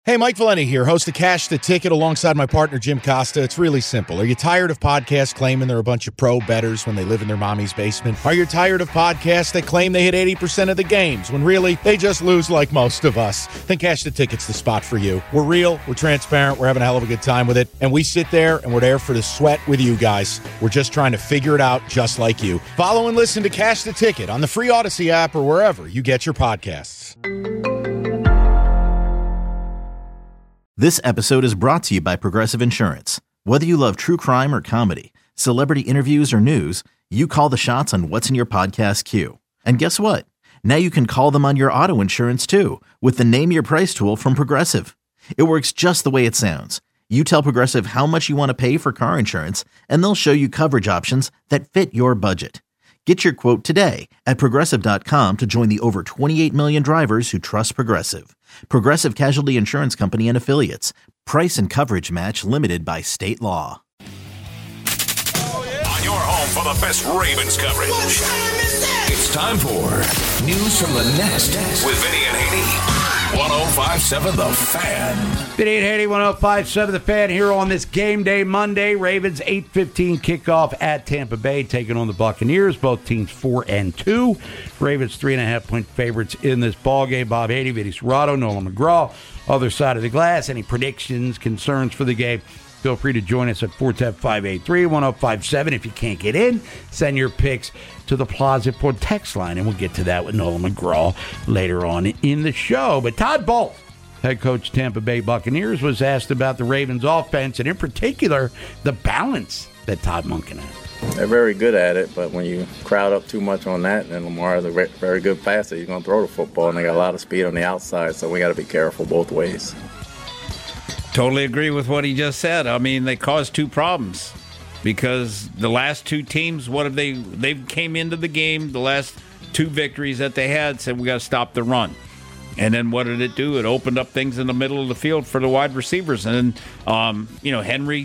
Hey, Mike Valenti here, host of Cash the Ticket alongside my partner, Jim Costa. It's really simple. Are you tired of podcasts claiming they're a bunch of pro bettors when they live in their mommy's basement? Are you tired of podcasts that claim they hit 80% of the games when really they just lose like most of us? Then Cash the Ticket's the spot for you. We're real, we're transparent, we're having a hell of a good time with it, and we sit there and we're there for the sweat with you guys. We're just trying to figure it out just like you. Follow and listen to Cash the Ticket on the free Odyssey app or wherever you get your podcasts. This episode is brought to you by Progressive Insurance. Whether you love true crime or comedy, celebrity interviews or news, you call the shots on what's in your podcast queue. And guess what? Now you can call them on your auto insurance too with the Name Your Price tool from Progressive. It works just the way it sounds. You tell Progressive how much you want to pay for car insurance, and they'll show you coverage options that fit your budget. Get your quote today at Progressive.com to join the over 28 million drivers who trust Progressive. Progressive Casualty Insurance Company and Affiliates. Price and coverage match limited by state law. On your home for the best Ravens coverage. It's time for News from the Nest with Vinny and Haney. 105.7 The Fan. Vinny and Haney, 105.7 The Fan here on this game day Monday. Ravens 8:15 kickoff at Tampa Bay, taking on the Buccaneers. Both teams 4-2. Ravens 3.5-point favorites in this ball game. Bob Haney, Vinny Serrato, Nolan McGraw, other side of the glass. Any predictions, concerns for the game? Feel free to join us at 410-583-1057. If you can't get in, send your picks to the Plaza Ford text line, and we'll get to that with Nolan McGraw later on in the show. But Todd Bowles, head coach Tampa Bay Buccaneers, was asked about the Ravens' offense, and in particular, the balance that Todd Monken had. They're very good at it, but when you crowd up too much on that, and Lamar is a very good passer, you're going to throw the football, and they got a lot of speed on the outside, so we got to be careful both ways. Totally agree with what he just said. I mean, they caused two problems because the last two teams, what have they came into the game, the last two victories that they had, said we got to stop the run. And then what did it do? It opened up things in the middle of the field for the wide receivers. And then, Henry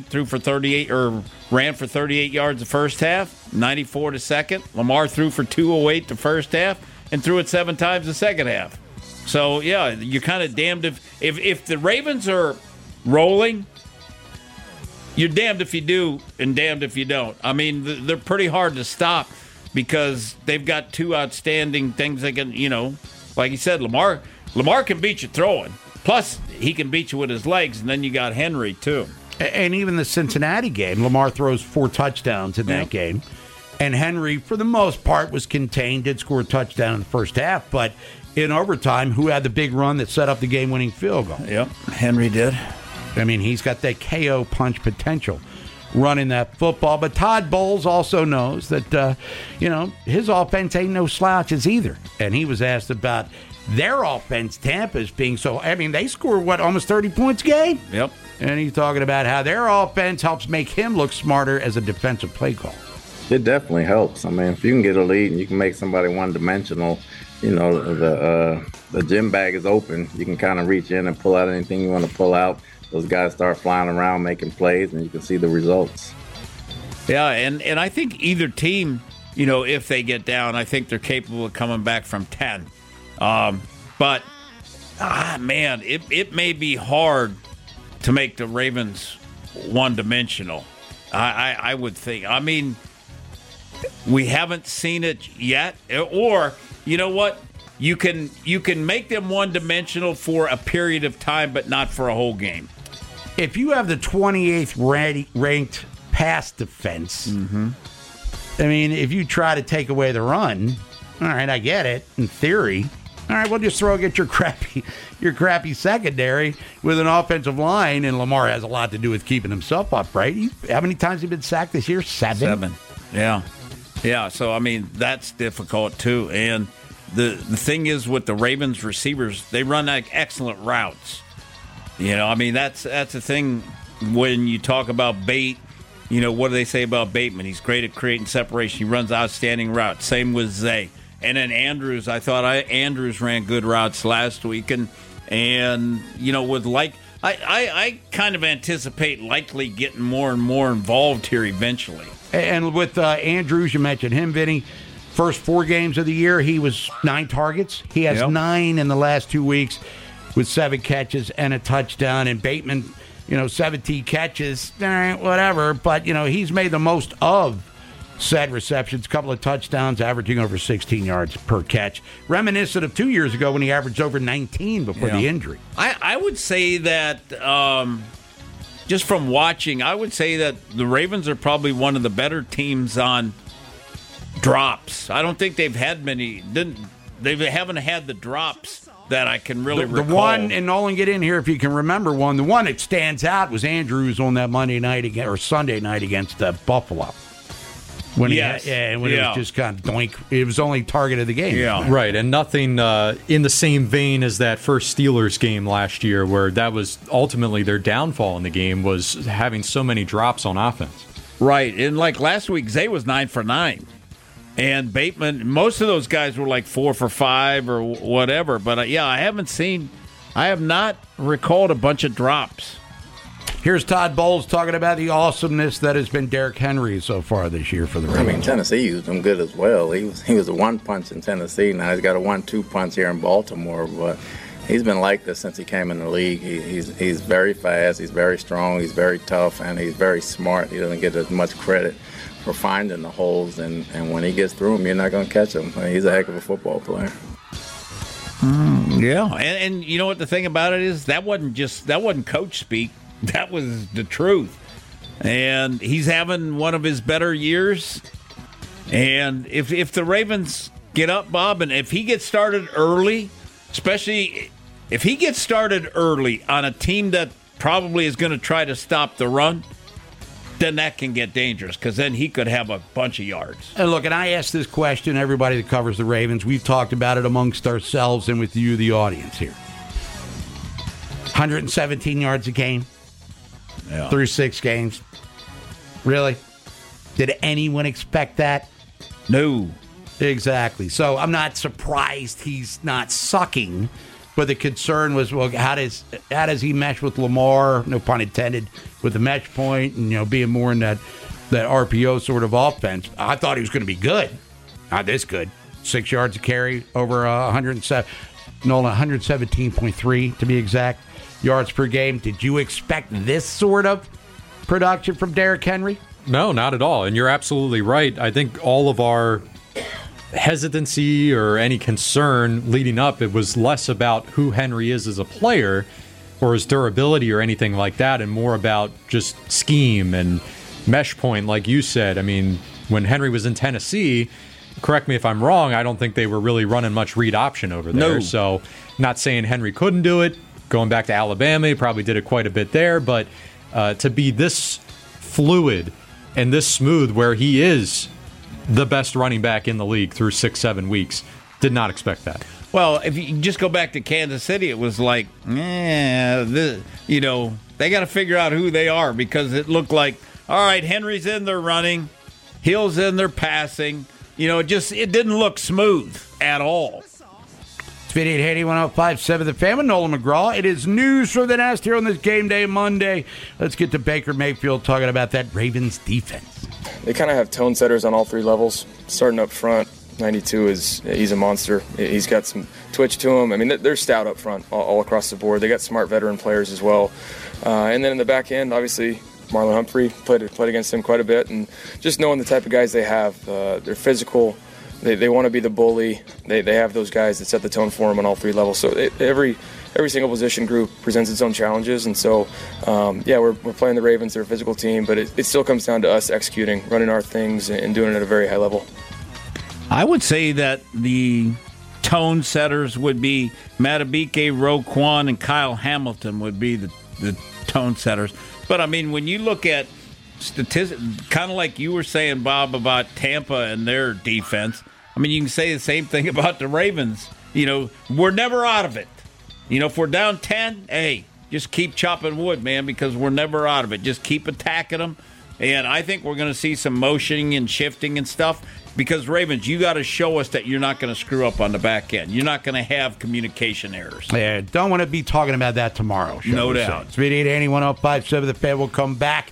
ran for 38 yards the first half, 94 the second. Lamar threw for 208 the first half and threw it 7 times the second half. So, yeah, you're kind of damned if the Ravens are rolling, you're damned if you do and damned if you don't. I mean, they're pretty hard to stop because they've got two outstanding things they can, like he said, Lamar can beat you throwing. Plus, he can beat you with his legs, and then you got Henry, too. And even the Cincinnati game, Lamar throws 4 touchdowns in that game. And Henry, for the most part, was contained, did score a touchdown in the first half, but in overtime, who had the big run that set up the game-winning field goal? Yep, Henry did. I mean, he's got that KO punch potential running that football. But Todd Bowles also knows that, his offense ain't no slouches either. And he was asked about their offense, Tampa's being so, they score, almost 30 points a game? Yep. And he's talking about how their offense helps make him look smarter as a defensive play call. It definitely helps. I mean, if you can get a lead and you can make somebody one-dimensional, the gym bag is open. You can kind of reach in and pull out anything you want to pull out. Those guys start flying around making plays, and you can see the results. Yeah, and I think either team, if they get down, I think they're capable of coming back from 10. But, it may be hard to make the Ravens one-dimensional. I would think. I mean, we haven't seen it yet. Or, you know what? You can make them one-dimensional for a period of time, but not for a whole game. If you have the 28th ranked pass defense, if you try to take away the run, all right, I get it, in theory. All right, we'll just get your crappy secondary with an offensive line, and Lamar has a lot to do with keeping himself upright. How many times has he been sacked this year? 7? 7, yeah. Yeah, so, that's difficult, too. And the thing is with the Ravens receivers, they run excellent routes. That's the thing when you talk about Bate. What do they say about Bateman? He's great at creating separation. He runs outstanding routes. Same with Zay. And then Andrews, I thought Andrews ran good routes last week. And with I kind of anticipate likely getting more and more involved here eventually. And with Andrews, you mentioned him, Vinny. First 4 games of the year, he was 9 targets. He has 9 in the last 2 weeks. with 7 catches and a touchdown, and Bateman, 17 catches, whatever. But, he's made the most of said receptions, a couple of touchdowns, averaging over 16 yards per catch. Reminiscent of 2 years ago when he averaged over 19 before the injury. I would say that, just from watching, I would say that the Ravens are probably one of the better teams on drops. I don't think they've had many. They haven't had the drops that I can really recall. The one, and Nolan, get in here if you can remember one. The one that stands out was Andrews on that Monday night or Sunday night against Buffalo. When it was just kind of doink. It was only target of the game. Yeah. Right, and nothing in the same vein as that first Steelers game last year where that was ultimately their downfall in the game, was having so many drops on offense. Right, and like last week, Zay was 9 for 9. And Bateman, most of those guys were like 4 for 5 or whatever. But, I have not recalled a bunch of drops. Here's Todd Bowles talking about the awesomeness that has been Derrick Henry so far this year for the Ravens. Tennessee used him good as well. He was a 1-punch in Tennessee. Now he's got a 1-2 punch here in Baltimore. But he's been like this since he came in the league. He's very fast. He's very strong. He's very tough, and he's very smart. He doesn't get as much credit for finding the holes. And when he gets through them, you're not going to catch him. He's a heck of a football player. Yeah, and you know what the thing about it is? That wasn't coach speak. That was the truth. And he's having one of his better years. And if the Ravens get up, Bob, and if he gets started early, especially if he gets started early on a team that probably is going to try to stop the run, then that can get dangerous because then he could have a bunch of yards. And look, and I asked this question, everybody that covers the Ravens, we've talked about it amongst ourselves and with you, the audience here. 117 yards a game. Yeah. Through 6 games. Really? Did anyone expect that? No. Exactly. So I'm not surprised he's not sucking, but the concern was, well, how does he mesh with Lamar, no pun intended, with the mesh point and, being more in that RPO sort of offense. I thought he was going to be good. Not this good. 6 yards a carry, over 117.3 to be exact. Yards per game. Did you expect this sort of production from Derrick Henry? No, not at all. And you're absolutely right. I think all of our hesitancy or any concern leading up, it was less about who Henry is as a player or his durability or anything like that, and more about just scheme and mesh point, like you said. I mean, when Henry was in Tennessee, correct me if I'm wrong, I don't think they were really running much read option over there. No. So not saying Henry couldn't do it. Going back to Alabama, he probably did it quite a bit there. But to be this fluid and this smooth, where he is the best running back in the league through 6-7 weeks, did not expect that. Well, if you just go back to Kansas City, it was like, they got to figure out who they are, because it looked like, all right, Henry's in there running, Hill's in there passing. It didn't look smooth at all. 5880-1057 The Fan with Nolan McGraw. It is news from the Nest here on this Game Day Monday. Let's get to Baker Mayfield talking about that Ravens defense. They kind of have tone setters on all 3 levels. Starting up front, 92 he's a monster. He's got some twitch to him. I mean, they're stout up front all across the board. They got smart veteran players as well. And then in the back end, obviously, Marlon Humphrey played against him quite a bit. And just knowing the type of guys they have, they're physical. They want to be the bully. They have those guys that set the tone for them on all 3 levels. So every single position group presents its own challenges. And so, we're playing the Ravens. They're a physical team, but it still comes down to us executing, running our things, and doing it at a very high level. I would say that the tone setters would be Matabike, Roquan, and Kyle Hamilton would be the tone setters. But, I mean, when you look at statistics, kind of like you were saying, Bob, about Tampa and their defense, I mean, you can say the same thing about the Ravens. We're never out of it. If we're down 10, hey, just keep chopping wood, man, because we're never out of it. Just keep attacking them. And I think we're going to see some motioning and shifting and stuff, because Ravens, you got to show us that you're not going to screw up on the back end. You're not going to have communication errors. Yeah, don't want to be talking about that tomorrow. No doubt. It's 5880-1057 The Fan will come back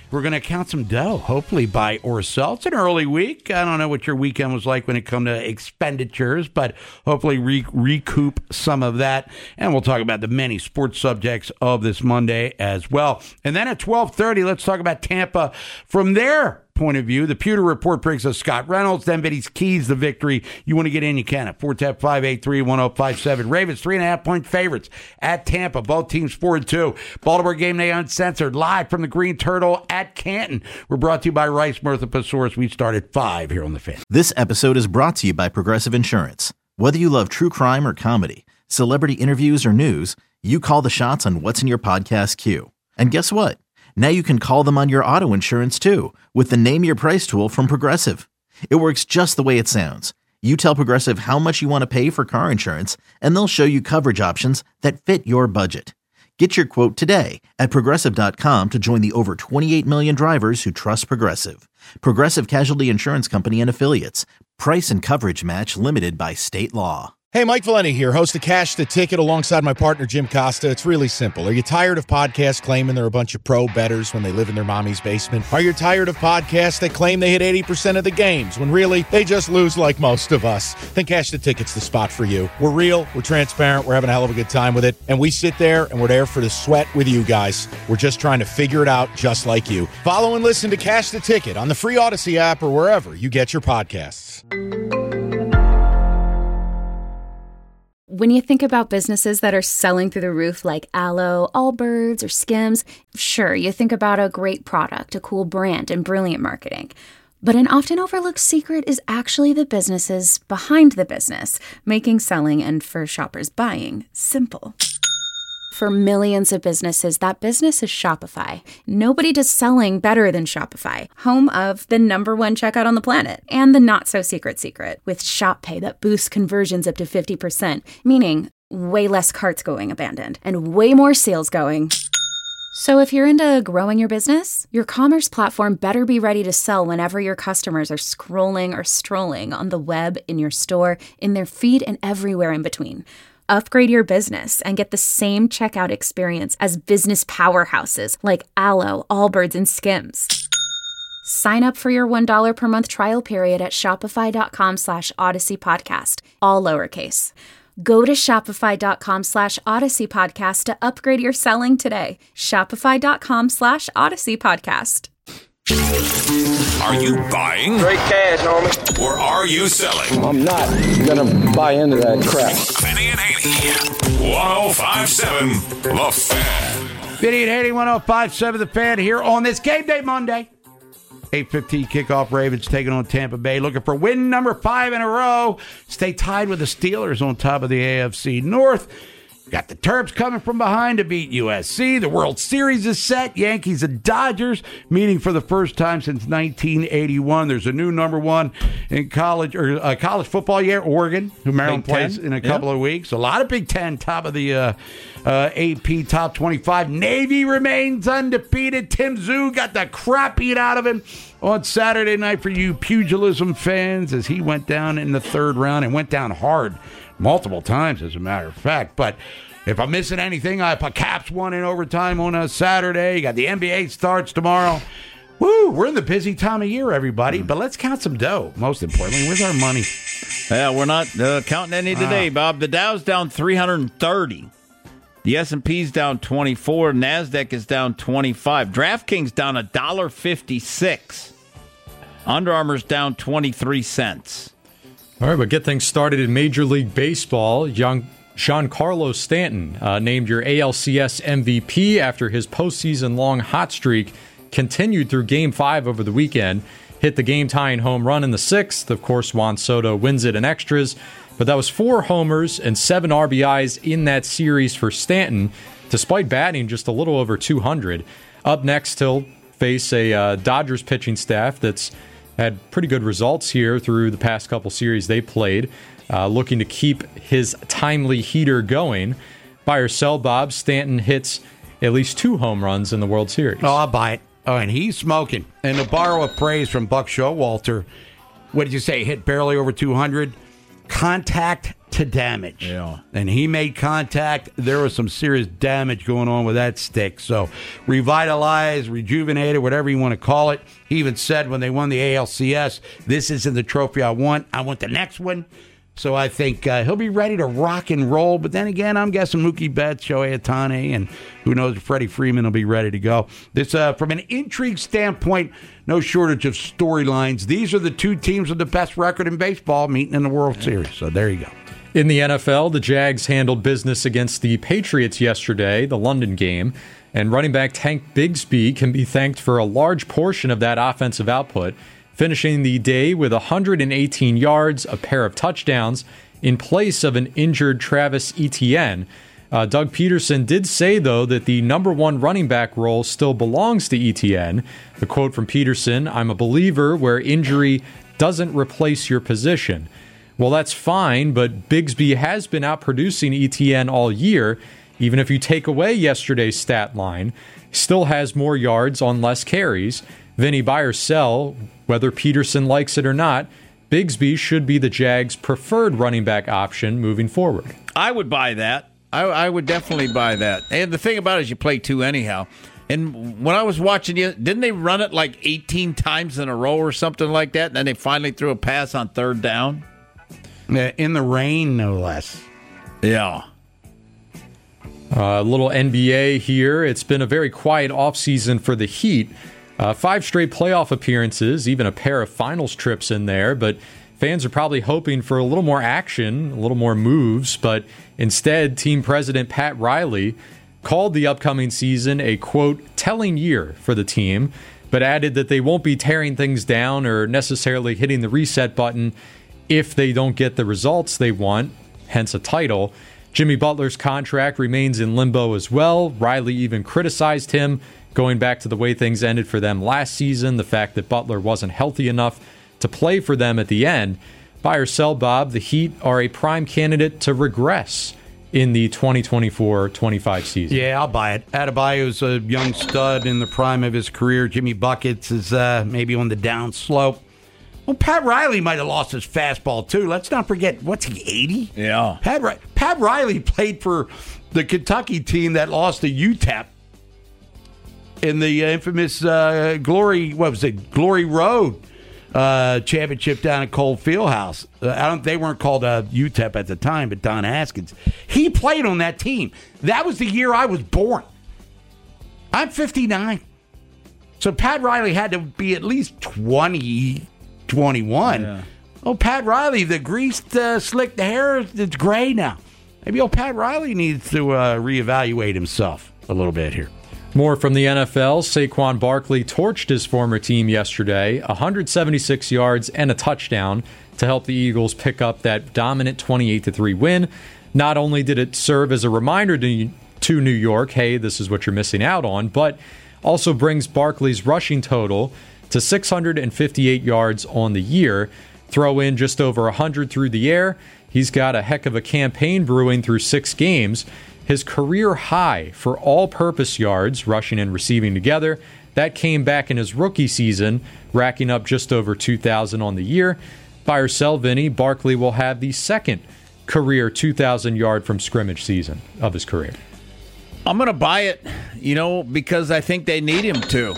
we're going to count some dough, hopefully buy or sell. It's an early week. I don't know what your weekend was like when it comes to expenditures, but hopefully recoup some of that. And we'll talk about the many sports subjects of this Monday as well. And then at 12:30, let's talk about Tampa from their point of view. The Pewter Report brings us Scott Reynolds, then Vinny's Keys, the victory. You want to get in, you can at 410-583-1057. Ravens 3.5-point favorites at Tampa. Both teams 4-2. Baltimore Game Day Uncensored, live from the Green Turtle at Canton. We're brought to you by Rice Mirtha-Pasaurus. We start at 5 here on The Fan. This episode is brought to you by Progressive Insurance. Whether you love true crime or comedy, celebrity interviews or news, you call the shots on what's in your podcast queue. And guess what? Now you can call them on your auto insurance, too, with the Name Your Price tool from Progressive. It works just the way it sounds. You tell Progressive how much you want to pay for car insurance, and they'll show you coverage options that fit your budget. Get your quote today at Progressive.com to join the over 28 million drivers who trust Progressive. Progressive Casualty Insurance Company and Affiliates. Price and coverage match limited by state law. Hey, Mike Valenti here, host of Cash the Ticket alongside my partner, Jim Costa. It's really simple. Are you tired of podcasts claiming they're a bunch of pro bettors when they live in their mommy's basement? Are you tired of podcasts that claim they hit 80% of the games when really they just lose like most of us? Then Cash the Ticket's the spot for you. We're real, we're transparent, we're having a hell of a good time with it, and we sit there and we're there for the sweat with you guys. We're just trying to figure it out just like you. Follow and listen to Cash the Ticket on the free Odyssey app or wherever you get your podcasts. When you think about businesses that are selling through the roof like Aloe, Allbirds, or Skims, sure, you think about a great product, a cool brand, and brilliant marketing. But an often overlooked secret is actually the businesses behind the business, making selling and for shoppers buying simple. For millions of businesses, that business is Shopify. Nobody does selling better than Shopify, home of the #1 checkout on the planet, and the not-so-secret secret, with Shop Pay that boosts conversions up to 50%, meaning way less carts going abandoned, and way more sales going. So if you're into growing your business, your commerce platform better be ready to sell whenever your customers are scrolling or strolling on the web, in your store, in their feed, and everywhere in between. Upgrade your business and get the same checkout experience as business powerhouses like Aloe, Allbirds, and Skims. Sign up for your $1 per month trial period at shopify.com/Odyssey Podcast, all lowercase. Go to shopify.com/Odyssey Podcast to upgrade your selling today. Shopify.com/Odyssey Podcast. Are you buying? Straight cash, homie. Or are you selling? I'm not gonna buy into that crap. Vinny and Haney, 105.7 The Fan. Vinny and Haney, 105.7 The Fan here on this Game Day Monday. 8:15 kickoff. Ravens taking on Tampa Bay, looking for win number 5 in a row. Stay tied with the Steelers on top of the AFC North. Got the Terps coming from behind to beat USC. The World Series is set. Yankees and Dodgers meeting for the first time since 1981. There's a new #1 in college football yet, Oregon, who Maryland plays in a couple of weeks. A lot of Big Ten, top of the AP top 25. Navy remains undefeated. Tim Zoo got the crap beat out of him on Saturday night for you pugilism fans as he went down in the 3rd round and went down hard. Multiple times, as a matter of fact. But if I'm missing anything, Caps won in overtime on a Saturday. You got the NBA starts tomorrow. Woo, we're in the busy time of year, everybody. But let's count some dough. Most importantly, where's our money? Yeah, we're not counting any today, Bob. The Dow's down 330. The S&P's down 24. NASDAQ is down 25. DraftKings down $1.56. Under Armour's down 23 cents. All right, but get things started in Major League Baseball. Young Giancarlo Stanton, named your ALCS MVP after his postseason-long hot streak continued through Game 5 over the weekend. Hit the game-tying home run in the 6th. Of course, Juan Soto wins it in extras. But that was 4 homers and 7 RBIs in that series for Stanton, despite batting just a little over 200. Up next, he'll face a Dodgers pitching staff that's had pretty good results here through the past couple series they played, looking to keep his timely heater going. Buy or sell, Bob, Stanton hits at least 2 home runs in the World Series. Oh, I'll buy it. Oh, and he's smoking. And to borrow a phrase from Buck Showalter, what did you say, hit barely over 200? contact to damage. Yeah. And he made contact. There was some serious damage going on with that stick. So revitalized, rejuvenated, whatever you want to call it. He even said when they won the ALCS, this isn't the trophy I want. I want the next one. So I think he'll be ready to rock and roll. But then again, I'm guessing Mookie Betts, Shohei Ohtani, and who knows if Freddie Freeman will be ready to go. This, from an intrigue standpoint, no shortage of storylines. These are the two teams with the best record in baseball meeting in the World Series. So there you go. In the NFL, the Jags handled business against the Patriots yesterday, the London game, and running back Tank Bigsby can be thanked for a large portion of that offensive output, finishing the day with 118 yards, a pair of touchdowns, in place of an injured Travis Etienne. Doug Peterson did say, though, that the number one running back role still belongs to Etienne. The quote from Peterson, "I'm a believer where injury doesn't replace your position." Well, that's fine, but Bigsby has been outproducing Etienne all year. Even if you take away yesterday's stat line, still has more yards on less carries. Vinny, buy or sell, whether Peterson likes it or not, Bigsby should be the Jags' preferred running back option moving forward. I would buy that. I would definitely buy that. And the thing about it is you play two anyhow. And when I was watching you, didn't they run it like 18 times in a row or something like that? And then they finally threw a pass on third down? In the rain, no less. Yeah. A little NBA here. It's been a very quiet offseason for the Heat. 5 straight playoff appearances, even a pair of finals trips in there, but fans are probably hoping for a little more action, a little more moves, but instead, team president Pat Riley called the upcoming season a, quote, telling year for the team, but added that they won't be tearing things down or necessarily hitting the reset button if they don't get the results they want, hence a title. Jimmy Butler's contract remains in limbo as well. Riley even criticized him, going back to the way things ended for them last season, the fact that Butler wasn't healthy enough to play for them at the end. Buy or sell, Bob, the Heat are a prime candidate to regress in the 2024-25 season. Yeah, I'll buy it. Adebayo's a young stud in the prime of his career. Jimmy Buckets is maybe on the down slope. Well, Pat Riley might have lost his fastball, too. Let's not forget, what's he, 80? Yeah. Pat Riley played for the Kentucky team that lost to UTEP in the infamous Glory Road championship down at Cole Fieldhouse. They weren't called UTEP at the time, but Don Haskins. He played on that team. That was the year I was born. I'm 59. So Pat Riley had to be at least 20, 21. Yeah. Oh, Pat Riley, the greased, slicked hair, it's gray now. Maybe Pat Riley needs to reevaluate himself a little bit here. More from the NFL. Saquon Barkley torched his former team yesterday, 176 yards and a touchdown to help the Eagles pick up that dominant 28-3 win. Not only did it serve as a reminder to New York, hey, this is what you're missing out on, but also brings Barkley's rushing total to 658 yards on the year. Throw in just over 100 through the air. He's got a heck of a campaign brewing through 6 games. His career high for all-purpose yards, rushing and receiving together, that came back in his rookie season, racking up just over 2,000 on the year. Buy or sell, Vinny, Barkley will have the second career 2,000-yard from scrimmage season of his career. I'm going to buy it, because I think they need him to.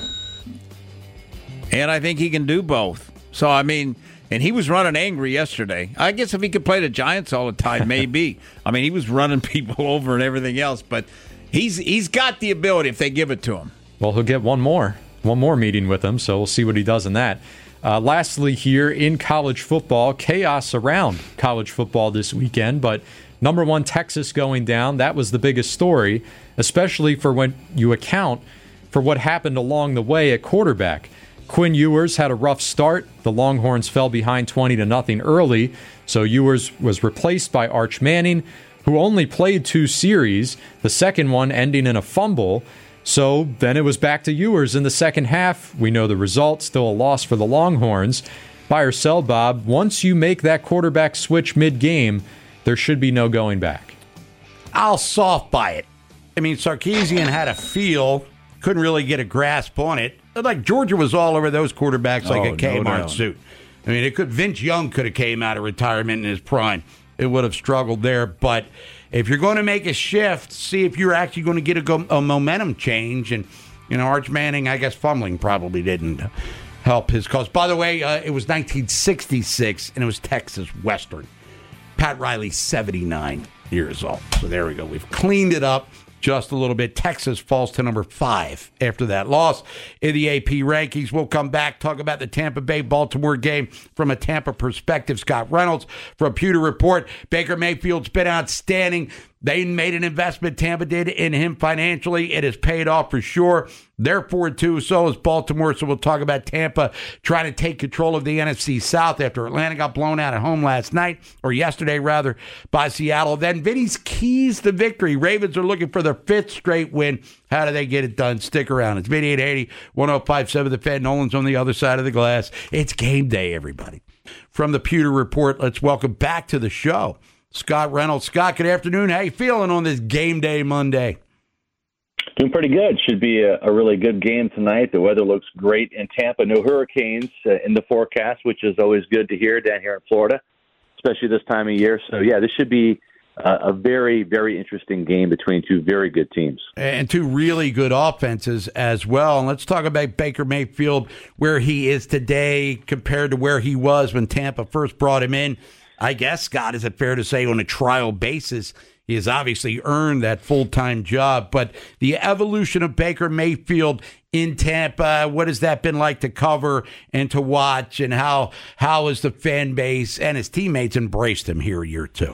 And I think he can do both. So, and he was running angry yesterday. I guess if he could play the Giants all the time, maybe. He was running people over and everything else. But he's got the ability if they give it to him. Well, he'll get one more meeting with him, so we'll see what he does in that. Lastly here in college football, chaos around college football this weekend. But number one, Texas going down, that was the biggest story, especially for when you account for what happened along the way at quarterback. Quinn Ewers had a rough start. The Longhorns fell behind 20-0 early, so Ewers was replaced by Arch Manning, who only played 2 series, the second one ending in a fumble. So then it was back to Ewers in the second half. We know the result, still a loss for the Longhorns. Buy or sell, Bob, once you make that quarterback switch mid-game, there should be no going back. I'll soft buy it. Sarkisian had a feel, couldn't really get a grasp on it. Like Georgia was all over those quarterbacks like a Kmart suit. I mean, Vince Young could have came out of retirement in his prime. It would have struggled there. But if you're going to make a shift, see if you're actually going to get a momentum change. And, Arch Manning, I guess fumbling probably didn't help his cause. By the way, it was 1966, and it was Texas Western. Pat Riley, 79 years old. So there we go. We've cleaned it up just a little bit. Texas falls to number 5 after that loss in the AP rankings. We'll come back, talk about the Tampa Bay-Baltimore game from a Tampa perspective. Scott Reynolds from Pewter Report. Baker Mayfield's been outstanding. They made an investment, Tampa did, in him financially. It has paid off for sure. They're 4-2, so is Baltimore. So we'll talk about Tampa trying to take control of the NFC South after Atlanta got blown out at home yesterday by Seattle. Then Vinny's keys to victory. Ravens are looking for their 5th straight win. How do they get it done? Stick around. It's Vinny at 80, 105.7 The Fan. Nolan's on the other side of the glass. It's game day, everybody. From the Pewter Report, let's welcome back to the show Scott Reynolds. Scott, good afternoon. How you feeling on this game day Monday? Doing pretty good. Should be a really good game tonight. The weather looks great in Tampa. No hurricanes in the forecast, which is always good to hear down here in Florida, especially this time of year. So, yeah, this should be a very, very interesting game between two very good teams. And two really good offenses as well. And let's talk about Baker Mayfield, where he is today compared to where he was when Tampa first brought him in. I guess, Scott, is it fair to say on a trial basis, he has obviously earned that full-time job. But the evolution of Baker Mayfield in Tampa, what has that been like to cover and to watch? And how has the fan base and his teammates embraced him here year 2?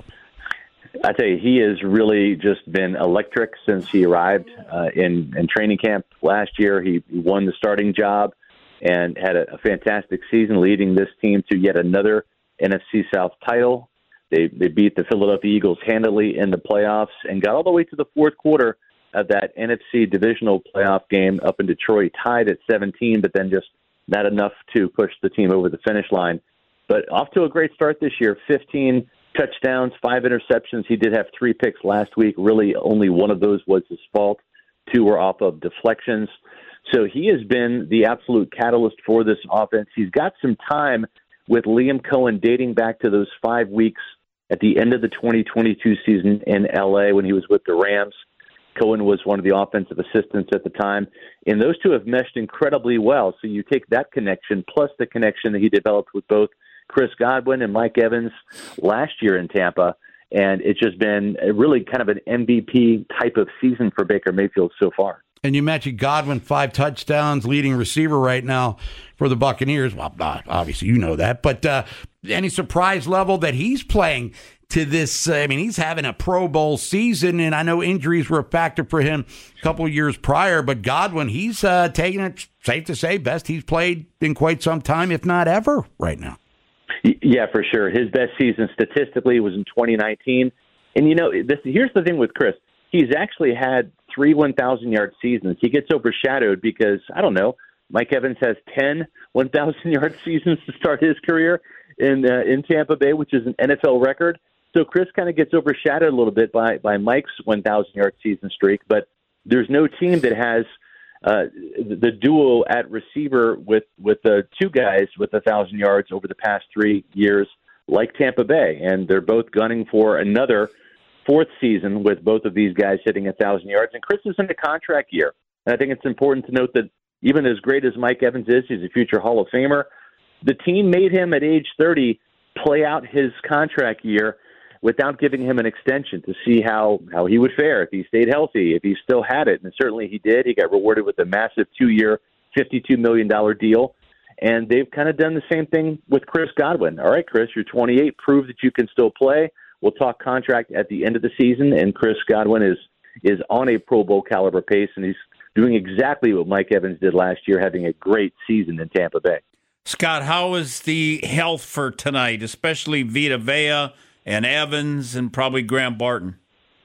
I tell you, he has really just been electric since he arrived in training camp last year. He won the starting job and had a fantastic season, leading this team to yet another NFC South title. They beat the Philadelphia Eagles handily in the playoffs and got all the way to the fourth quarter of that NFC divisional playoff game up in Detroit, tied at 17, but then just not enough to push the team over the finish line. But off to a great start this year, 15 touchdowns, 5 interceptions. He did have 3 picks last week. Really, only one of those was his fault. 2 were off of deflections. So he has been the absolute catalyst for this offense. He's got some time with Liam Cohen dating back to those 5 weeks at the end of the 2022 season in L.A. when he was with the Rams. Cohen was one of the offensive assistants at the time, and those two have meshed incredibly well. So you take that connection plus the connection that he developed with both Chris Godwin and Mike Evans last year in Tampa, and it's just been really kind of an MVP type of season for Baker Mayfield so far. And you mentioned Godwin, 5 touchdowns, leading receiver right now for the Buccaneers. Well, obviously you know that, but any surprise level that he's playing to this? I mean, he's having a Pro Bowl season, and I know injuries were a factor for him a couple of years prior, but Godwin, he's taking it, safe to say, best he's played in quite some time, if not ever, right now. Yeah, for sure. His best season statistically was in 2019. And, here's the thing with Chris. He's actually had 3 1,000-yard seasons. He gets overshadowed because, I don't know, Mike Evans has 10 1,000-yard seasons to start his career in Tampa Bay, which is an NFL record. So Chris kind of gets overshadowed a little bit by Mike's 1,000-yard season streak. But there's no team that has the duo at receiver with the 2 guys with 1,000 yards over the past 3 years like Tampa Bay. And they're both gunning for another 4th season with both of these guys hitting 1,000 yards. And Chris is in a contract year. And I think it's important to note that even as great as Mike Evans is, he's a future Hall of Famer. The team made him at age 30 play out his contract year without giving him an extension to see how he would fare if he stayed healthy, if he still had it. And certainly he did. He got rewarded with a massive 2-year, $52 million deal. And they've kind of done the same thing with Chris Godwin. All right, Chris, you're 28. Prove that you can still play. We'll talk contract at the end of the season, and Chris Godwin is on a Pro Bowl caliber pace, and he's doing exactly what Mike Evans did last year, having a great season in Tampa Bay. Scott, how is the health for tonight, especially Vita Vea and Evans and probably Graham Barton?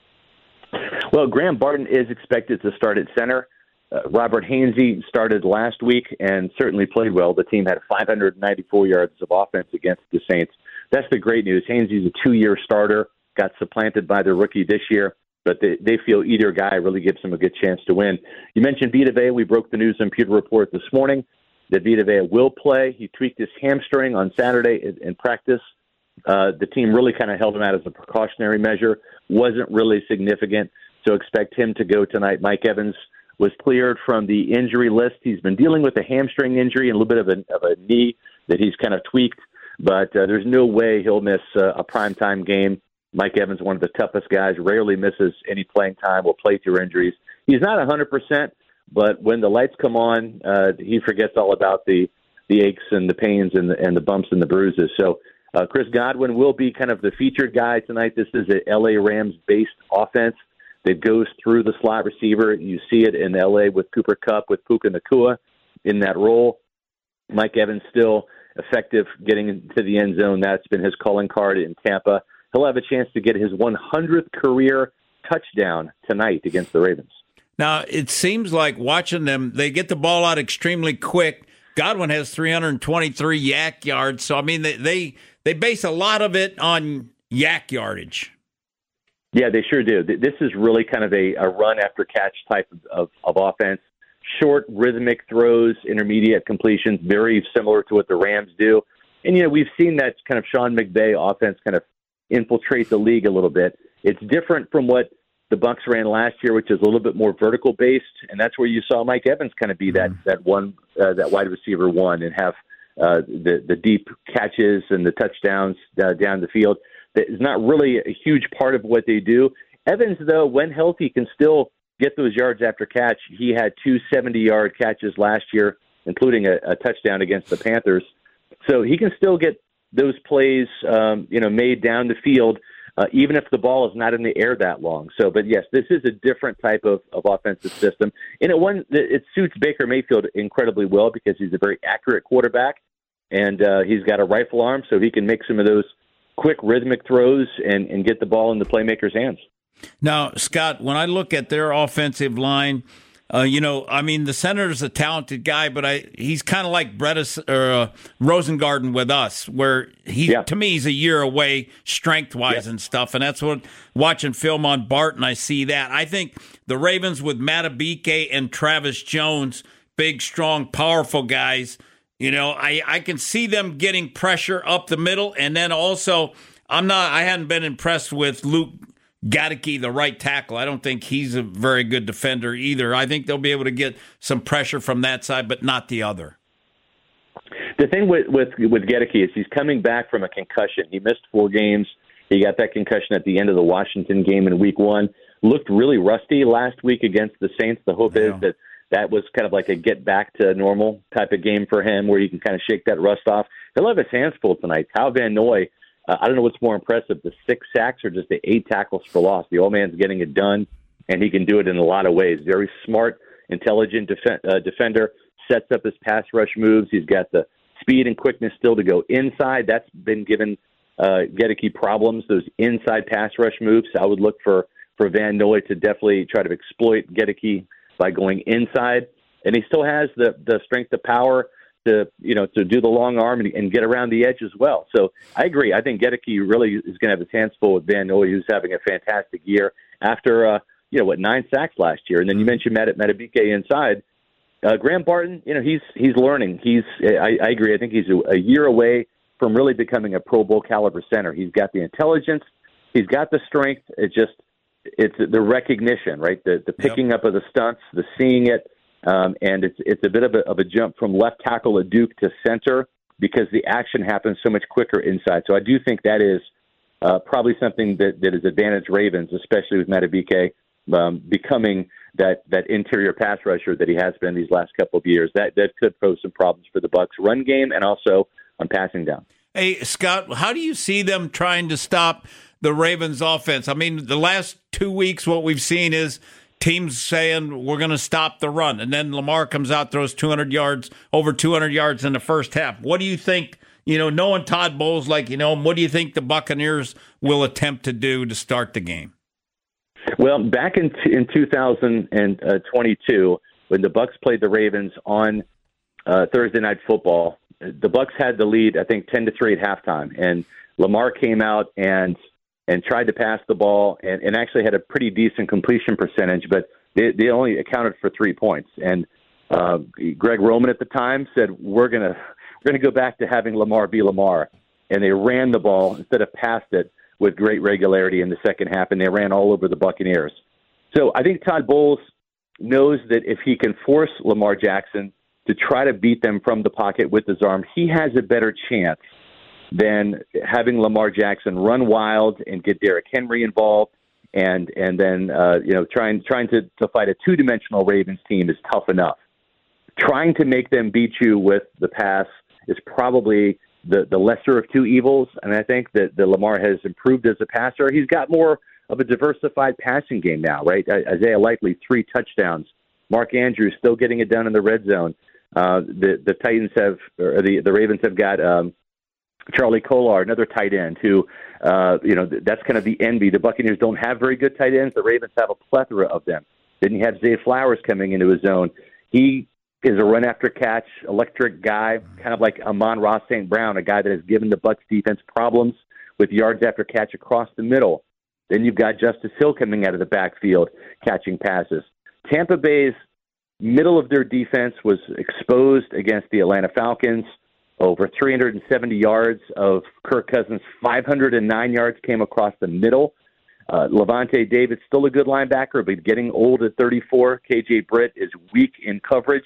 Well, Graham Barton is expected to start at center. Robert Hainsey started last week and certainly played well. The team had 594 yards of offense against the Saints. That's the great news. Hainsey's a 2-year starter, got supplanted by the rookie this year, but they feel either guy really gives them a good chance to win. You mentioned Vita Vea. We broke the news on Pewter Report this morning. that Vita Vea will play. He tweaked his hamstring on Saturday in practice. The team really kind of held him out as a precautionary measure. Wasn't really significant, so expect him to go tonight. Mike Evans was cleared from the injury list. He's been dealing with a hamstring injury and a little bit of a knee that he's kind of tweaked, but there's no way he'll miss a primetime game. Mike Evans, one of the toughest guys, rarely misses any playing time, will play through injuries. He's not 100%, but when the lights come on, he forgets all about the aches and the pains and the bumps and the bruises. So Chris Godwin will be kind of the featured guy tonight. This is an L.A. Rams-based offense that goes through the slot receiver. You see it in L.A. with Cooper Kupp, with Puka Nacua in that role. Mike Evans still effective getting into the end zone. That's been his calling card in Tampa. He'll have a chance to get his 100th career touchdown tonight against the Ravens. Now, it seems like watching them, they get the ball out extremely quick. Godwin has 323 yak yards. So, I mean, they base a lot of it on yak yardage. Yeah, they sure do. This is really kind of a run-after-catch type of offense. Short, rhythmic throws, intermediate completions, very similar to what the Rams do. And, we've seen that kind of Sean McVay offense kind of infiltrate the league a little bit. It's different from what the Bucs ran last year, which is a little bit more vertical based, and that's where you saw Mike Evans kind of be that wide receiver one and have the deep catches and the touchdowns down the field. That is not really a huge part of what they do. Evans, though, when healthy, can still get those yards after catch. He had 2 70-yard catches last year, including a touchdown against the Panthers. So he can still get those plays, made down the field, even if the ball is not in the air that long. So, but yes, this is a different type of offensive system. And it suits Baker Mayfield incredibly well because he's a very accurate quarterback, and he's got a rifle arm, so he can make some of those quick rhythmic throws and get the ball in the playmaker's hands. Now, Scott, when I look at their offensive line, the center's a talented guy, but he's kind of like Rosengarten with us, where to me, he's a year away strength-wise and stuff. And that's what, watching film on Barton, I see that. I think the Ravens with Matabike and Travis Jones, big, strong, powerful guys, I can see them getting pressure up the middle. And then also, I hadn't been impressed with Luke Gadicke, the right tackle. I don't think he's a very good defender either. I think they'll be able to get some pressure from that side, but not the other. The thing with Gadicke is he's coming back from a concussion. He missed 4 games. He got that concussion at the end of the Washington game in Week 1. Looked really rusty last week against the Saints. The hope is that was kind of like a get back to normal type of game for him where you can kind of shake that rust off. He'll have his hands full tonight. Kyle Van Noy, I don't know what's more impressive, the 6 sacks or just the 8 tackles for loss. The old man's getting it done, and he can do it in a lot of ways. Very smart, intelligent defender, sets up his pass rush moves. He's got the speed and quickness still to go inside. That's been given Gadicke problems, those inside pass rush moves. I would look for Van Noy to definitely try to exploit Gadicke by going inside. And he still has the strength, the power to do the long arm and get around the edge as well. So I agree. I think Gadicke really is going to have his hands full with Van Noy, who's having a fantastic year after, 9 sacks last year. And then you mentioned Matabike inside. Graham Barton, he's learning. I agree. I think he's a year away from really becoming a Pro Bowl caliber center. He's got the intelligence. He's got the strength. It's the recognition, right? The picking up of the stunts, the seeing it. And it's a bit of a jump from left tackle at Duke to center because the action happens so much quicker inside. So I do think that is probably something that has advantaged Ravens, especially with Matabike becoming that interior pass rusher that he has been these last couple of years. That could pose some problems for the Bucs run game and also on passing down. Hey, Scott, how do you see them trying to stop the Ravens offense? I mean, the last 2 weeks, what we've seen is teams saying we're going to stop the run, and then Lamar comes out, throws 200 yards, over 200 yards in the first half. What do you think, knowing Todd Bowles like what do you think the Buccaneers will attempt to do to start the game? Well, back in 2022, when the Bucs played the Ravens on Thursday Night Football, the Bucs had the lead, I think, 10-3 at halftime, and Lamar came out and tried to pass the ball and actually had a pretty decent completion percentage, but they only accounted for 3 points. And Greg Roman at the time said, we're gonna go back to having Lamar be Lamar. And they ran the ball instead of passed it with great regularity in the second half, and they ran all over the Buccaneers. So I think Todd Bowles knows that if he can force Lamar Jackson to try to beat them from the pocket with his arm, he has a better chance than having Lamar Jackson run wild and get Derrick Henry involved, and then trying to fight a two-dimensional Ravens team is tough enough. Trying to make them beat you with the pass is probably the lesser of two evils, and I think that Lamar has improved as a passer. He's got more of a diversified passing game now, right? Isaiah Likely, 3 touchdowns. Mark Andrews still getting it done in the red zone. The Ravens have got Charlie Kolar, another tight end, who that's kind of the envy. The Buccaneers don't have very good tight ends. The Ravens have a plethora of them. Then you have Zay Flowers coming into his zone. He is a run-after-catch, electric guy, kind of like Amon-Ra St. Brown, a guy that has given the Bucs defense problems with yards after catch across the middle. Then you've got Justice Hill coming out of the backfield, catching passes. Tampa Bay's middle of their defense was exposed against the Atlanta Falcons. Over 370 yards of Kirk Cousins, 509 yards came across the middle. Levante David, still a good linebacker, but getting old at 34. KJ Britt is weak in coverage.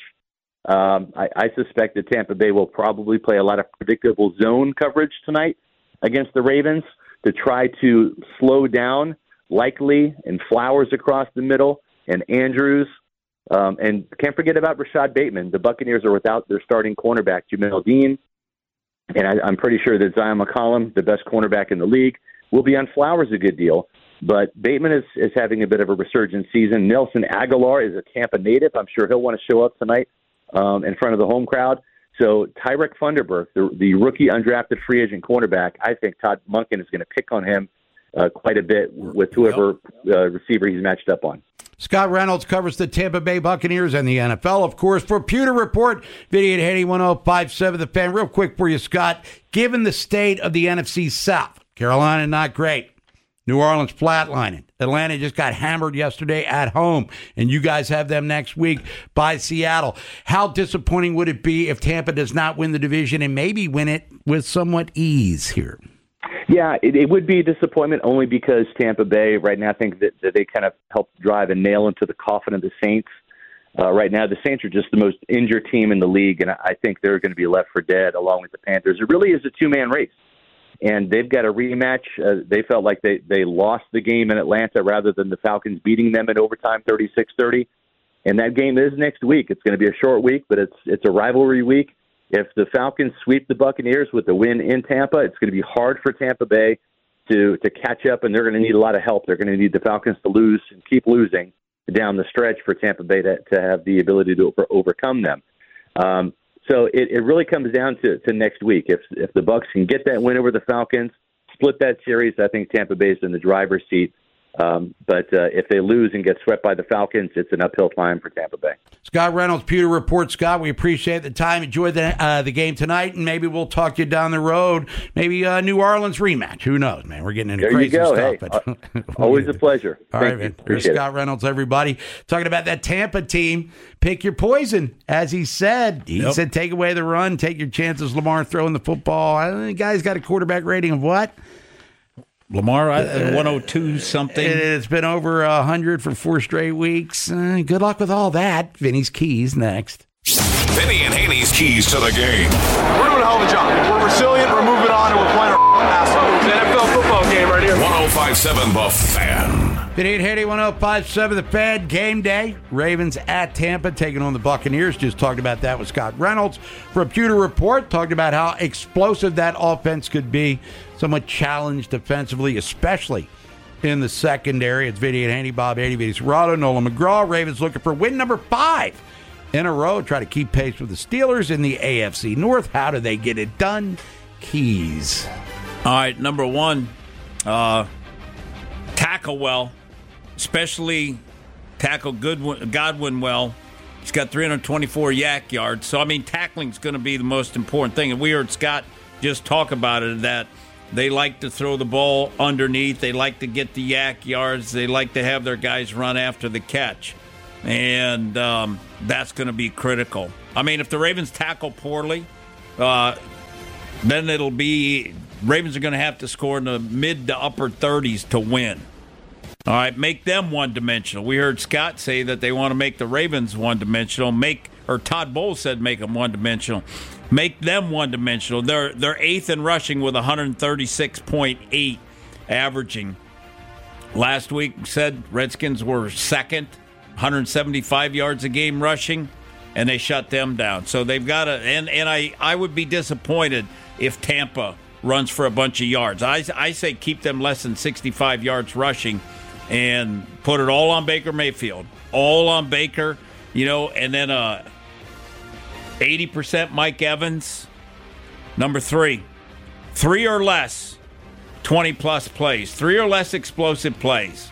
I suspect that Tampa Bay will probably play a lot of predictable zone coverage tonight against the Ravens to try to slow down Likely and Flowers across the middle and Andrews. And can't forget about Rashad Bateman. The Buccaneers are without their starting cornerback, Jamel Dean. And I'm pretty sure that Zion McCollum, the best cornerback in the league, will be on Flowers a good deal. But Bateman is having a bit of a resurgent season. Nelson Aguilar is a Tampa native. I'm sure he'll want to show up tonight in front of the home crowd. So Tyrek Funderburk, the rookie undrafted free agent cornerback, I think Todd Monken is going to pick on him quite a bit with whoever receiver he's matched up on. Scott Reynolds covers the Tampa Bay Buccaneers and the NFL, of course. For Pewter Report, Vinny and Haney, 105.7 The Fan. Real quick for you, Scott. Given the state of the NFC South, Carolina not great. New Orleans flatlining. Atlanta just got hammered yesterday at home, and you guys have them next week by Seattle. How disappointing would it be if Tampa does not win the division and maybe win it with somewhat ease here? Yeah, it would be a disappointment only because Tampa Bay right now, I think that they kind of helped drive a nail into the coffin of the Saints. Right now, the Saints are just the most injured team in the league, and I think they're going to be left for dead along with the Panthers. It really is a two-man race, and they've got a rematch. They felt like they lost the game in Atlanta rather than the Falcons beating them in overtime 36-30, and that game is next week. It's going to be a short week, but it's a rivalry week. If the Falcons sweep the Buccaneers with the win in Tampa, it's going to be hard for Tampa Bay to catch up, and they're going to need a lot of help. They're going to need the Falcons to lose and keep losing down the stretch for Tampa Bay to have the ability to overcome them. So it really comes down to next week. If the Bucs can get that win over the Falcons, split that series, I think Tampa Bay's in the driver's seat. But if they lose and get swept by the Falcons, it's an uphill climb for Tampa Bay. Scott Reynolds, Pewter Report. Scott, we appreciate the time. Enjoy the game tonight, and maybe we'll talk to you down the road. Maybe a New Orleans rematch. Who knows, man? We're getting into there crazy stuff. Hey, but always a pleasure. All right, man. Scott Reynolds, everybody. Talking about that Tampa team. Pick your poison, as he said. He said take away the run, take your chances, Lamar throwing the football. The guy's got a quarterback rating of what? Lamar, 102 something. It's been over 100 for 4 straight weeks. Good luck with all that. Vinny's Keys next. Vinny and Haney's Keys to the Game. We're doing a hell of a job. We're resilient, we're moving on, and we're playing our ass off. It's an NFL football game right here. 105.7 The Fan. Vinny and Haney, 105.7 The Fan. Game day. Ravens at Tampa taking on the Buccaneers. Just talked about that with Scott Reynolds. For a Pewter Report, talked about how explosive that offense could be. Somewhat challenged defensively, especially in the secondary. It's Vinny and Haney, Bob Haney, Vinny Serrato, Nolan McGraw. Ravens looking for win number 5 in a row. Try to keep pace with the Steelers in the AFC North. How do they get it done? Keys. All right, number 1, tackle well, especially tackle Godwin well. He's got 324 yak yards. So, tackling's going to be the most important thing. And we heard Scott just talk about it, that they like to throw the ball underneath. They like to get the yak yards. They like to have their guys run after the catch. and that's going to be critical. I mean, if the Ravens tackle poorly, then it'll be Ravens are going to have to score in the mid to upper 30s to win. All right, make them one-dimensional. We heard Scott say that they want to make the Ravens one-dimensional. Todd Bowles said make them one-dimensional. Make them one-dimensional. They're 8th in rushing with 136.8 averaging. Last week said Redskins were 2nd, 175 yards a game rushing, and they shut them down. So they've got to, and I would be disappointed if Tampa runs for a bunch of yards. I say keep them less than 65 yards rushing and put it all on Baker Mayfield. All on Baker, and then 80% Mike Evans. Number 3 or less 20-plus plays. 3 or less explosive plays.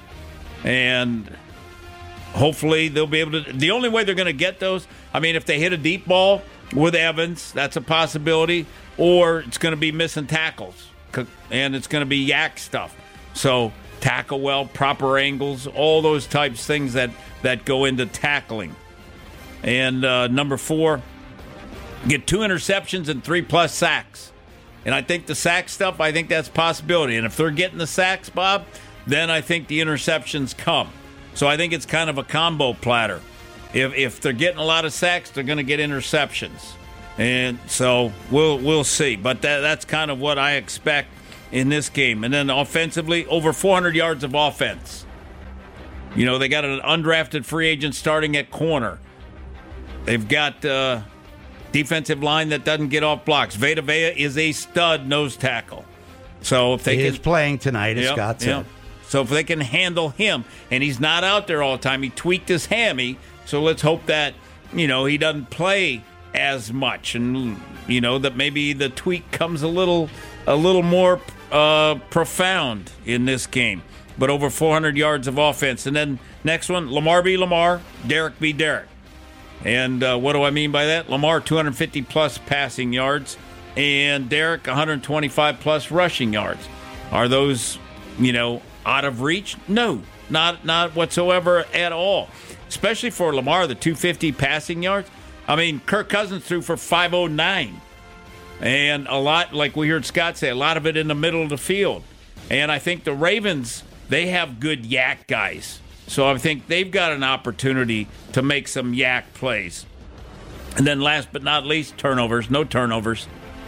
And hopefully they'll be able to. The only way they're going to get those, if they hit a deep ball with Evans, that's a possibility, or it's going to be missing tackles, and it's going to be yak stuff. So tackle well, proper angles, all those types things that go into tackling. And number 4, get 2 interceptions and 3+ sacks. And I think the sack stuff, I think that's a possibility. And if they're getting the sacks, Bob, then I think the interceptions come. So I think it's kind of a combo platter. If they're getting a lot of sacks, they're going to get interceptions. And so we'll see. But that's kind of what I expect in this game. And then offensively, over 400 yards of offense. They got an undrafted free agent starting at corner. They've got defensive line that doesn't get off blocks. Vita Vea is a stud nose tackle. So if he is playing tonight, as Scott said. Yep. So if they can handle him, and he's not out there all the time, he tweaked his hammy. So let's hope that he doesn't play as much, and that maybe the tweak comes a little more profound in this game. But over 400 yards of offense. And then next one, Lamar be Lamar, Derek be Derek. And what do I mean by that? Lamar 250-plus passing yards, and Derek 125-plus rushing yards. Are those out of reach? No, not whatsoever at all. Especially for Lamar, the 250 passing yards. Kirk Cousins threw for 509. And a lot, like we heard Scott say, a lot of it in the middle of the field. And I think the Ravens, they have good yak guys. So I think they've got an opportunity to make some yak plays. And then last but not least, turnovers. No turnovers.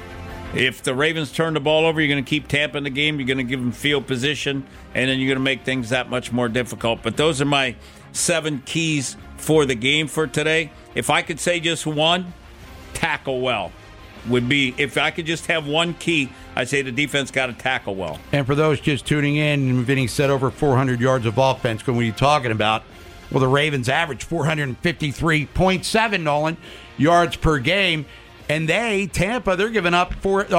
If the Ravens turn the ball over, you're going to keep Tampa in the game. You're going to give them field position, and then you're going to make things that much more difficult. But those are my 7 keys for the game for today. If I could say just one, tackle well would be. If I could just have one key, I'd say the defense got to tackle well. And for those just tuning in, Vinny said over 400 yards of offense. What are you talking about? Well, the Ravens average 453.7, Nolan, yards per game. And Tampa, they're giving up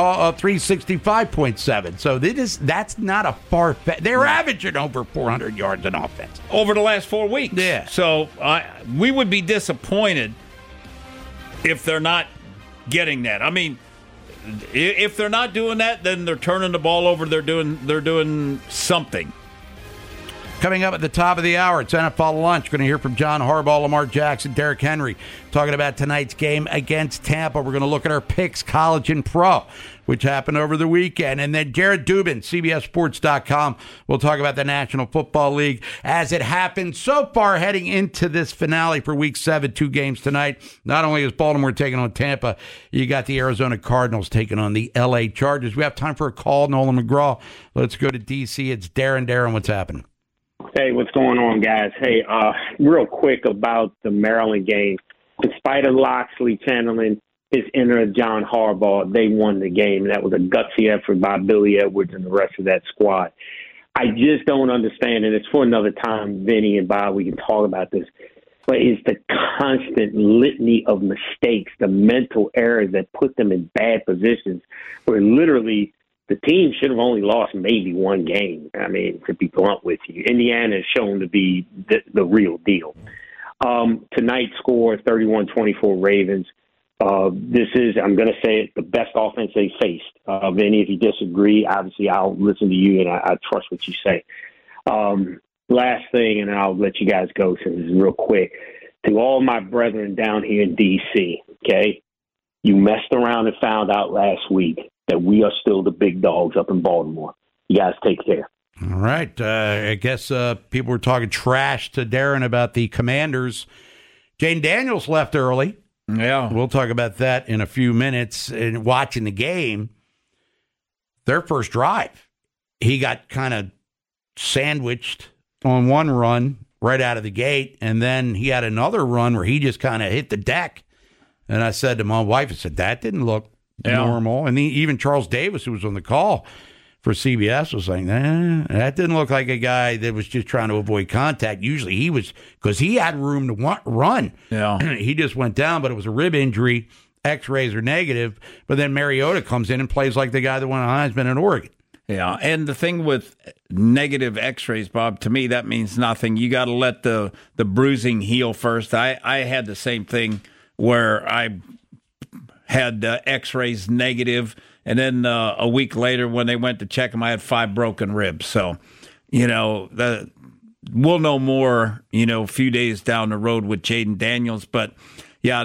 365.7. So that's not a far fetch. They're averaging over 400 yards in offense over the last 4 weeks. Yeah. So we would be disappointed if they're not getting that. If they're not doing that, then they're turning the ball over. They're doing something. Coming up at the top of the hour, it's NFL Lunch. Going to hear from John Harbaugh, Lamar Jackson, Derrick Henry, talking about tonight's game against Tampa. We're going to look at our picks, college and pro, which happened over the weekend. And then Jared Dubin, CBSSports.com. We'll talk about the National Football League as it happens so far heading into this finale for Week 7, 2 games tonight. Not only is Baltimore taking on Tampa, you got the Arizona Cardinals taking on the L.A. Chargers. We have time for a call, Nolan McGraw. Let's go to D.C. It's Darren. Darren, what's happening? Hey, what's going on, guys? Hey, real quick about the Maryland game. In spite of Loxley channeling his inner John Harbaugh, they won the game. And that was a gutsy effort by Billy Edwards and the rest of that squad. I just don't understand, and it's for another time, Vinny and Bob, we can talk about this, but it's the constant litany of mistakes, the mental errors that put them in bad positions where literally the team should have only lost maybe one game. To be blunt with you. Indiana is shown to be the real deal. Tonight's score, 31-24 Ravens. This is, I'm going to say it, the best offense they faced. Vinny, if you disagree, obviously I'll listen to you and I trust what you say. Last thing, and I'll let you guys go since it's real quick. to all my brethren down here in D.C., okay? You messed around and found out last week that we are still the big dogs up in Baltimore. You guys take care. All right. I guess people were talking trash to Darren about the Commanders. Jane Daniels left early. Yeah. We'll talk about that in a few minutes. And watching the game, their first drive, he got kind of sandwiched on one run right out of the gate, and then he had another run where he just kind of hit the deck. And I said to my wife, I said, that didn't look normal. And even Charles Davis, who was on the call for CBS, was like, that didn't look like a guy that was just trying to avoid contact. Usually he was, because he had room to run. Yeah. He just went down, but it was a rib injury. X-rays are negative. But then Mariota comes in and plays like the guy that won a Heisman in Oregon. Yeah, and the thing with negative X-rays, Bob, to me that means nothing. You got to let the bruising heal first. I had the same thing where I had X-rays negative, and then a week later when they went to check them, I had 5 broken ribs. So, we'll know more, a few days down the road with Jaden Daniels. But yeah,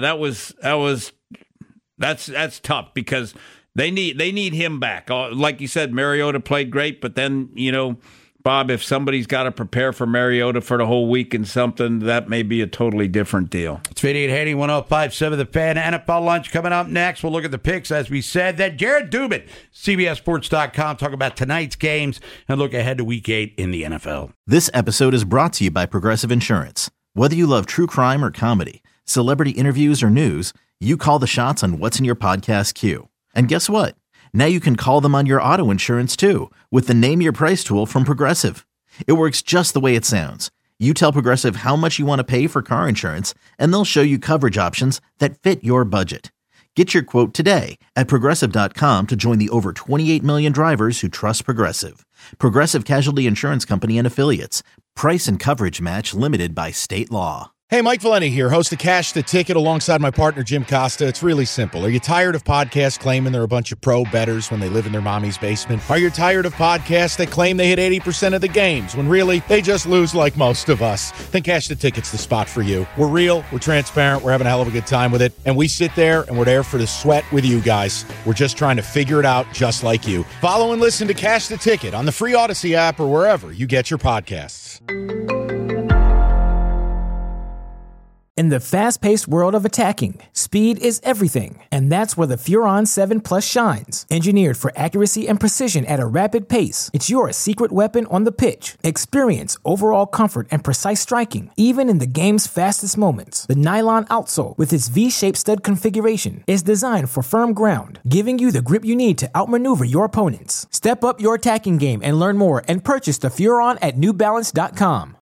that's tough because They need him back. Like you said, Mariota played great, but then, Bob, if somebody's got to prepare for Mariota for the whole week and something, that may be a totally different deal. It's Vinny and Haney, 105.7 The Fan. NFL Lunch coming up next. We'll look at the picks, as we said. Then Jared Dubin, CBSSports.com, talk about tonight's games and look ahead to Week 8 in the NFL. This episode is brought to you by Progressive Insurance. Whether you love true crime or comedy, celebrity interviews or news, you call the shots on what's in your podcast queue. And guess what? Now you can call them on your auto insurance, too, with the Name Your Price tool from Progressive. It works just the way it sounds. You tell Progressive how much you want to pay for car insurance, and they'll show you coverage options that fit your budget. Get your quote today at Progressive.com to join the over 28 million drivers who trust Progressive. Progressive Casualty Insurance Company and Affiliates. Price and coverage match limited by state law. Hey, Mike Valeni here, host of Cash the Ticket alongside my partner, Jim Costa. It's really simple. Are you tired of podcasts claiming they're a bunch of pro bettors when they live in their mommy's basement? Are you tired of podcasts that claim they hit 80% of the games when really they just lose like most of us? Then Cash the Ticket's the spot for you. We're real, we're transparent, we're having a hell of a good time with it, and we sit there and we're there for the sweat with you guys. We're just trying to figure it out just like you. Follow and listen to Cash the Ticket on the free Odyssey app or wherever you get your podcasts. In the fast-paced world of attacking, speed is everything, and that's where the Furon 7 Plus shines. Engineered for accuracy and precision at a rapid pace, it's your secret weapon on the pitch. Experience overall comfort and precise striking, even in the game's fastest moments. The nylon outsole, with its V-shaped stud configuration, is designed for firm ground, giving you the grip you need to outmaneuver your opponents. Step up your attacking game and learn more and purchase the Furon at NewBalance.com.